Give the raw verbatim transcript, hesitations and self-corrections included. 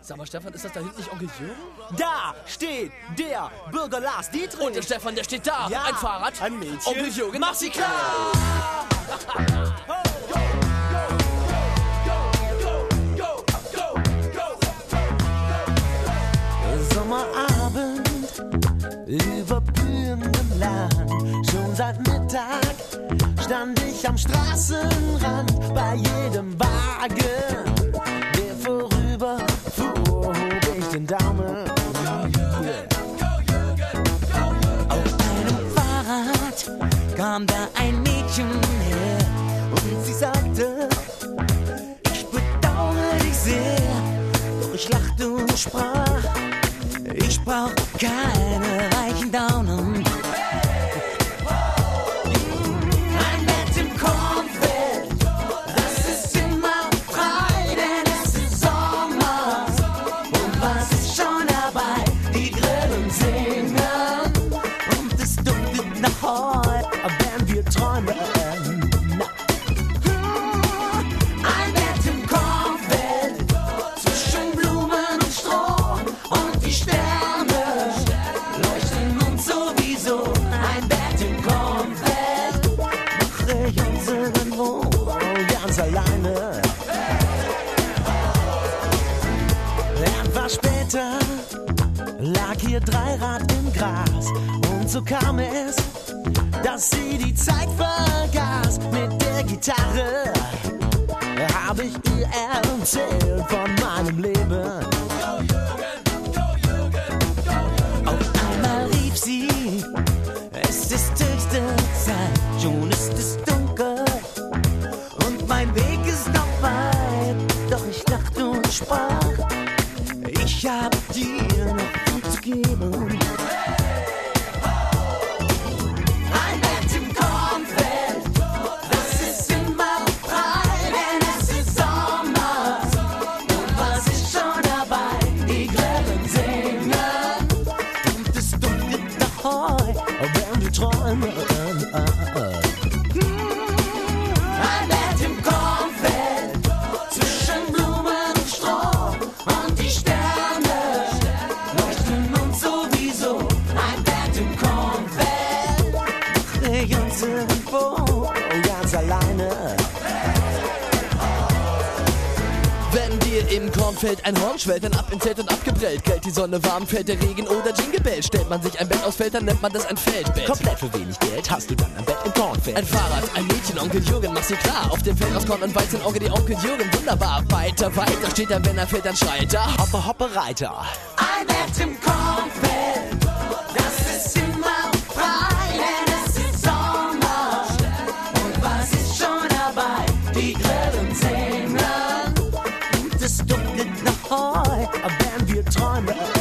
Sag mal, Stefan, ist das da hinten nicht Onkel Jürgen? Da steht der Bürger Lars Dietrich. Und der Stefan, der steht da. Ja, ein Fahrrad, ein Mädchen. Onkel Jürgen, mach sie klar! Sommerabend über blühendem Land. Schon seit Mittag stand ich am Straßenrand. Bei jedem Wagen, der vorüber fuhr, hob ich den Daumen. Auf einem Fahrrad kam da ein Mädchen her und sie sagte: Ich bedauere dich sehr. Doch ich lachte und sprach: Ich brauch keine reichen Daunen. Ein Bett im Kornfeld, das ist immer frei, denn es ist Sommer. Und was ist schon dabei? Die Grillen singen und es duftet nach Heu, wenn wir träumen. Ein Bett im Kornfeld, zwischen Blumen und Stroh und die Sterne leuchten uns sowieso. Ein Bett im Kornfeld, mache ich unseren Wohn ganz alleine. Etwas später lag hier Dreirad im Gras und so kam es, dass sie die Zeit vergaß. Mit der Gitarre hab ich ihr erzählt von meinem Leben. Auf einmal rief sie: Es ist höchste Zeit, schon ist es dunkel und mein Weg ist noch weit. Doch ich dachte und sprach: Ich hab dir noch viel zu geben. Ein Bett im Kornfeld, das ist immer frei, denn es ist Sommer. Und was ist schon dabei? Die Grillen singen und es duftet nach Heu, wenn wir träumen. Ein Bett im Kornfeld, zwischen Blumen und Stroh und die Sterne leuchten uns sowieso. Ein Bett im Kornfeld, mache ich uns irgendwo ganz alleine. Wenn dir im Kornfeld ein Horn schwellt, dann ab ins Zelt und abgebrellt. Geld, die Sonne warm, fällt der Regen oder Jingle Bell. Stellt man sich ein Bett aus Feld, dann nennt man das ein Feldbett. Komplett für wenig Geld hast du dann ein Bett im Kornfeld. Ein Fahrrad, ein Mädchen, Onkel Jürgen, mach sie klar. Auf dem Feld aus Korn und Weizen, Onkel die Onkel Jürgen, wunderbar. Weiter, weiter steht er, wenn er fällt, dann schreit er: Hoppe, hoppe, Reiter. Ein Bett im Kornfeld, das ist immer frei, denn es ist Sommer. Und was ist schon dabei? Die Grillen singen Und es duftet nach Heu, wenn wir träumen.